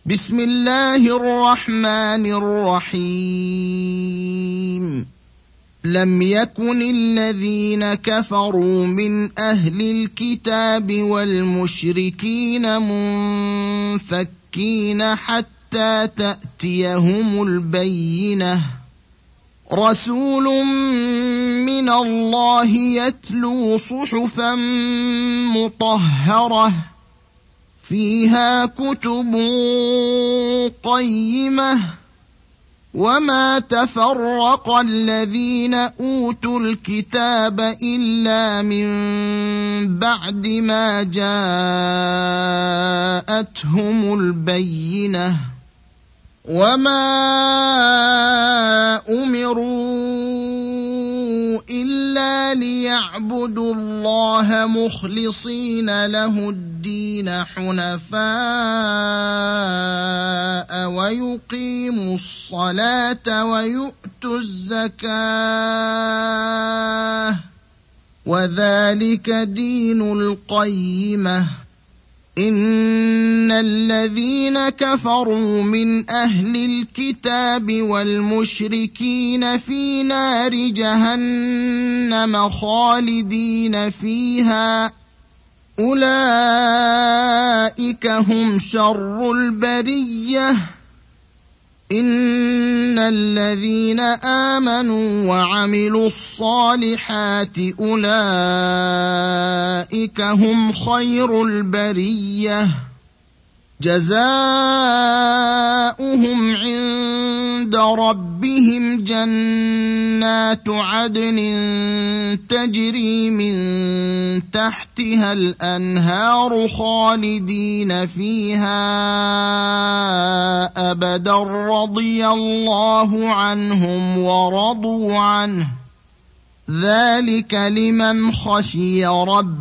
بسم الله الرحمن الرحيم. لم يكن الذين كفروا من أهل الكتاب والمشركين منفكين حتى تأتيهم البينة، رسول من الله يتلو صحفا مطهرة فيها كتب قيمة، وما تفرق الذين أوتوا الكتاب إلا من بعد ما جاءتهم البينة، وما أمروا إلا ليعبدوا الله مخلصين له الدين حنفاء ويقيموا الصلاة ويؤتوا الزكاة، وذلك دين القيمة. إن الذين كفروا من أهل الكتاب والمشركين في نار جهنم خالدين فيها، أولئك هم شر البرية. إن الذين آمنوا وعملوا الصالحات أولئك هم خير البرية، جزاؤهم عند ربهم جنات عدن تجري من تحتها الأنهار خالدين فيها أبدا، رضي الله عنهم ورضوا عنه، ذلك لمن خشي ربه.